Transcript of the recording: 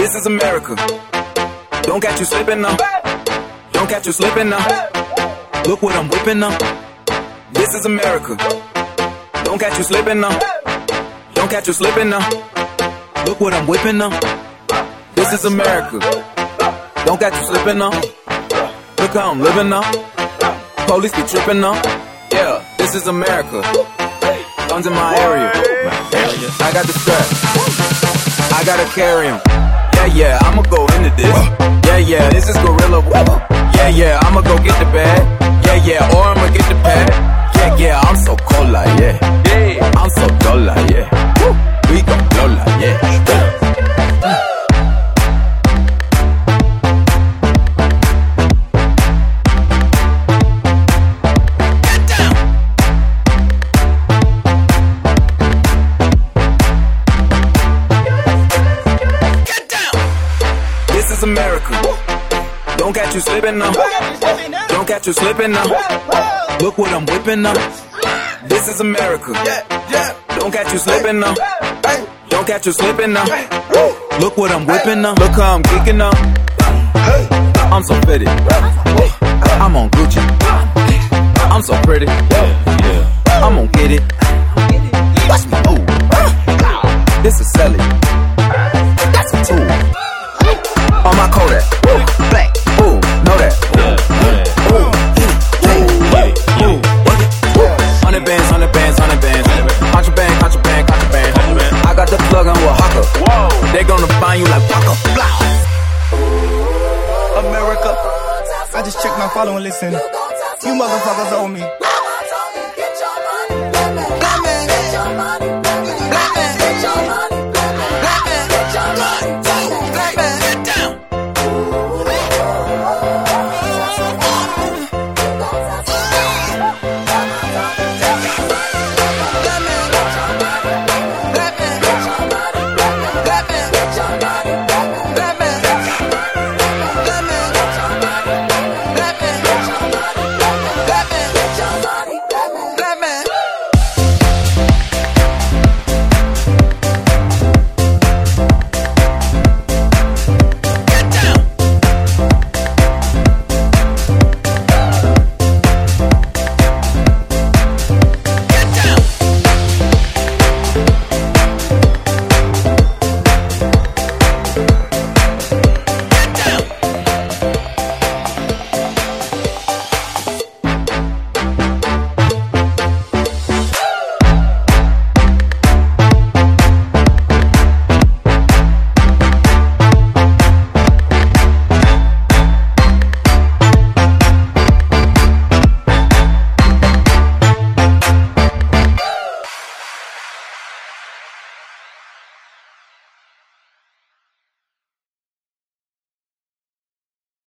This is America. Don't catch you slipping now. Don't catch you slipping now. Look what I'm whipping now. This is America. Don't catch you slipping now. Don't catch you slipping now. Look what I'm whipping now. This is America. Don't catch you slipping now. Look how I'm living now. Police be tripping now. Yeah, this is America. Guns in my area. I got the strap. I gotta carry 'em. Yeah, I'ma go into this. Yeah, this is gorilla. Yeah, I'ma go get the bag. Yeah, or I'ma get the pad. Yeah, I'm so cold like, yeah. I'm so dull like, yeah. We gon' blow like, yeah. This is America. Don't catch you slipping now. Don't catch you slipping now. Look what I'm whipping now. This is America. Don't catch you slipping now. Don't catch you slipping now. Look what I'm whipping now. Look how I'm kicking now. I'm so pretty. I'm on Gucci. I'm so pretty. I'm gonna get it. Watch me move. This is Sally. That's a tool. On my Kodak, black, ooh, know that. Ooh, 100 bands, 100 bands, 100 bands. Contraband, contraband, contraband. I got the plug on Oaxaca. They gonna find you like Waka. America, I just checked my follow and listen. You motherfuckers owe me.